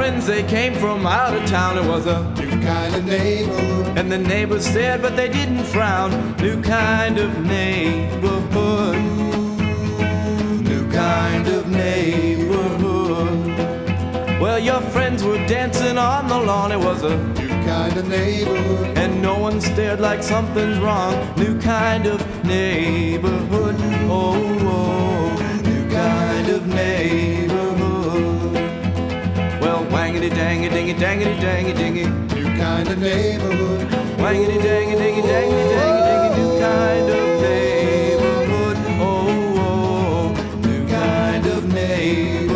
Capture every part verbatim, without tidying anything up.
friends, they came from out of town. It was a new kind of neighborhood. And the neighbors stared, but they didn't frown. New kind of neighborhood. New kind of neighborhood. Well, your friends were dancing on the lawn. It was a new kind of neighborhood. And no one stared like something's wrong. New kind of neighborhood. Oh, oh, new kind of neighborhood. Well, wangity dangy dingy dangity dangy dingy. New kind of neighborhood. Wangity dangy dingy dangity dangy dingy. New kind of neighborhood. Oh, oh, new kind of neighborhood.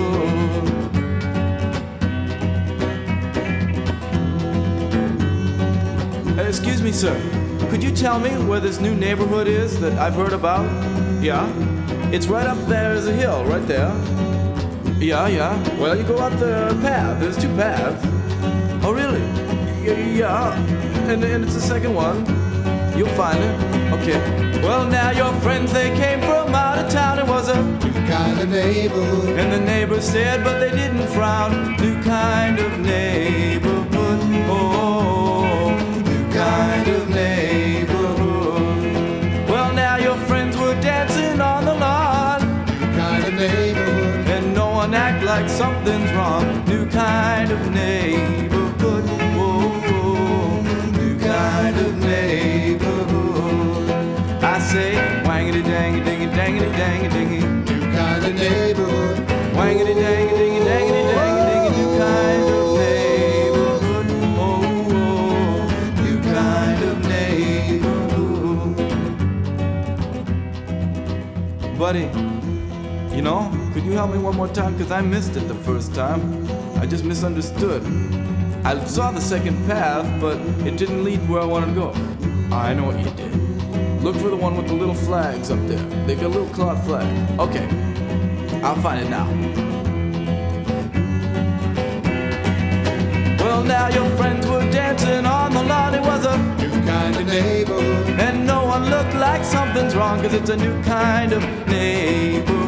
Excuse me, sir. Could you tell me where this new neighborhood is that I've heard about? Yeah? It's right up there as a hill, right there. Yeah, yeah. Well, you go up the path. There's two paths. Oh, really? Y- yeah. And, and it's the second one. You'll find it. Okay. Well, now your friends, they came from out of town. It was a new kind of neighborhood. And the neighbors stared, but they didn't frown. New kind of neighborhood. Oh, new kind of neighborhood. Well, now your friends were dancing on the lawn. New kind of neighborhood. And no one act like something's wrong. New kind of neighborhood. Oh, oh, new kind of neighborhood. I say, wangity dangy dingy dangity dangy dingy. New kind of neighborhood. Wangity dangy dingy dangity dangy dingy. New kind of neighborhood. Oh, oh, new kind of neighborhood. Buddy, you know, could you help me one more time? Because I missed it the first time. I just misunderstood. I saw the second path, but it didn't lead where I wanted to go. I know what you did. Look for the one with the little flags up there. They got a little cloth flag. Okay, I'll find it now. Well, now your friends were dancing on the lawn. It was a new kind of neighborhood. And no one looked like something's wrong, 'cause it's a new kind of neighborhood.